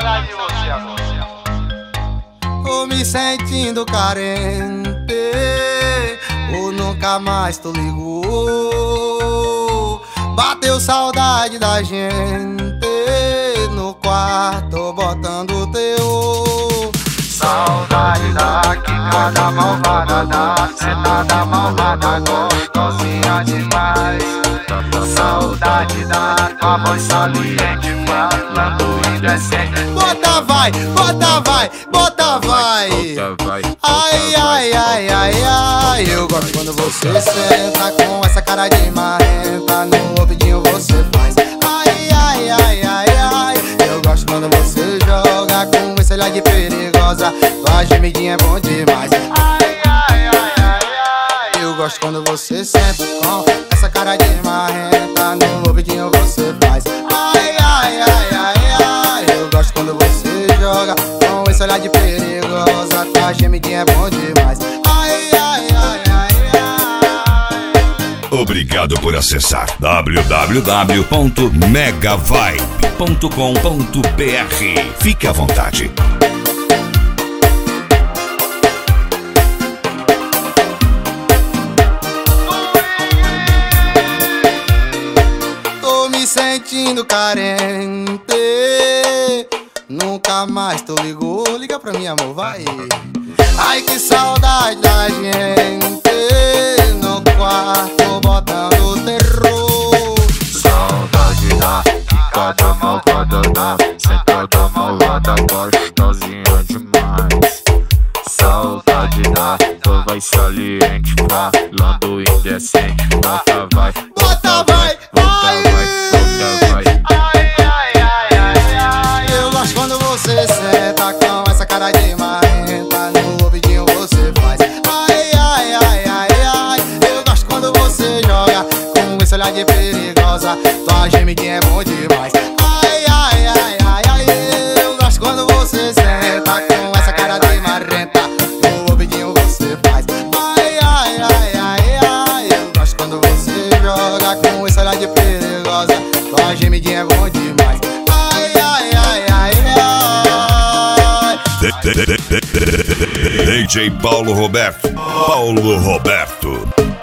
saudade de você agora. Tô me sentindo carente, ou nunca mais tu ligou. Bateu saudade da gente no quarto botando teu. Saudade da quicada malvada, da sentada malvada, gostosinha demais. Saudade da tua voz saliente, falando indecente. Bota vai, bota vai, bota vai. Ai, ai, ai, ai, ai. Eu gosto quando você senta com essa cara de marrenta. No ouvidinho você faz. Ai, ai, ai, ai, ai. Eu gosto quando você joga com esse olhar de perigosa. Tua gemidinha é bom demais. Ai, ai, ai, ai, ai. Eu gosto quando você senta com essa cara de marrenta. No ouvidinho você faz. Ai, ai, ai, ai, ai. Eu gosto quando você joga com esse olhar de perigosa. Tua gemidinha é bom demais. Ai, ai, ai, ai, ai. Obrigado por acessar www.megavibe.com.br. Fique à vontade. Tô me sentindo carente, nunca mais tu ligou. Liga pra mim, amor, vai. Ai, que saudade da gente no quarto botando terror. Saudade da quicada malvada, da sentada malvada, gostosinha demais. Saudade da tua voz saliente, falando indecente. Bota vai, Bota vai, vai. bota vai. Ai, ai, ai, ai, ai. Eu gosto quando você senta com essa cara de marrenta. No ouvidinho você faz. Ai, ai, ai, ai, ai. Eu gosto quando você joga com esse olhar de perigosa. Tua gemidinha é bom demais. Ai, ai, ai, ai, ai. Eu gosto quando você senta com essa cara de marrenta. No ouvidinho você faz. Ai, ai, ai, ai, ai. Eu gosto quando você joga com esse olhar de perigosa. Tua gemidinha é bom demais. Ai, ai, ai, ai, ai. DJ Paulo Roberto.